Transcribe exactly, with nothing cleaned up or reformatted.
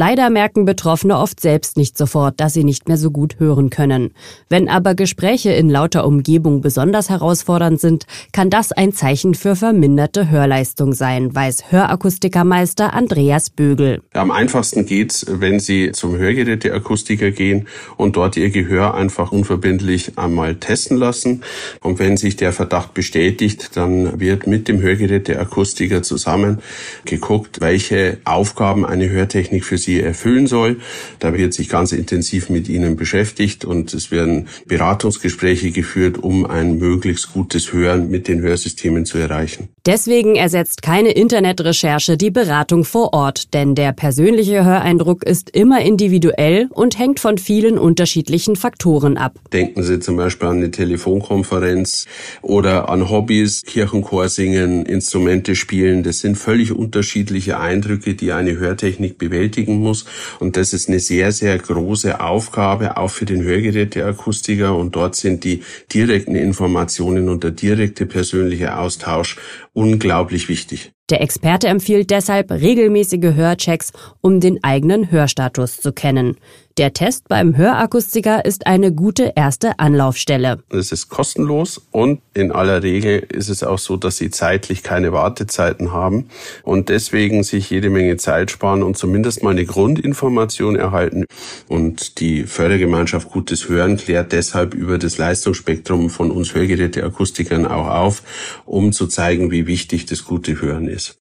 Leider merken Betroffene oft selbst nicht sofort, dass sie nicht mehr so gut hören können. Wenn aber Gespräche in lauter Umgebung besonders herausfordernd sind, kann das ein Zeichen für verminderte Hörleistung sein, weiß Hörakustikermeister Andreas Bögel. Am einfachsten geht's, wenn Sie zum Hörgeräteakustiker gehen und dort Ihr Gehör einfach unverbindlich einmal testen lassen. Und wenn sich der Verdacht bestätigt, dann wird mit dem Hörgeräteakustiker zusammen geguckt, welche Aufgaben eine Hörtechnik für Sie erfüllen soll. Da wird sich ganz intensiv mit Ihnen beschäftigt und es werden Beratungsgespräche geführt, um ein möglichst gutes Hören mit den Hörsystemen zu erreichen. Deswegen ersetzt keine Internetrecherche die Beratung vor Ort, denn der persönliche Höreindruck ist immer individuell und hängt von vielen unterschiedlichen Faktoren ab. Denken Sie zum Beispiel an eine Telefonkonferenz oder an Hobbys, Kirchenchor singen, Instrumente spielen. Das sind völlig unterschiedliche Eindrücke, die eine Hörtechnik bewältigen muss. Und das ist eine sehr, sehr große Aufgabe, auch für den Hörgeräteakustiker. Und dort sind die direkten Informationen und der direkte persönliche Austausch unglaublich wichtig. Der Experte empfiehlt deshalb regelmäßige Hörchecks, um den eigenen Hörstatus zu kennen. Der Test beim Hörakustiker ist eine gute erste Anlaufstelle. Es ist kostenlos und in aller Regel ist es auch so, dass Sie zeitlich keine Wartezeiten haben und deswegen sich jede Menge Zeit sparen und zumindest mal eine Grundinformation erhalten. Und die Fördergemeinschaft Gutes Hören klärt deshalb über das Leistungsspektrum von uns Hörgeräteakustikern auch auf, um zu zeigen, wie wichtig das gute Hören ist.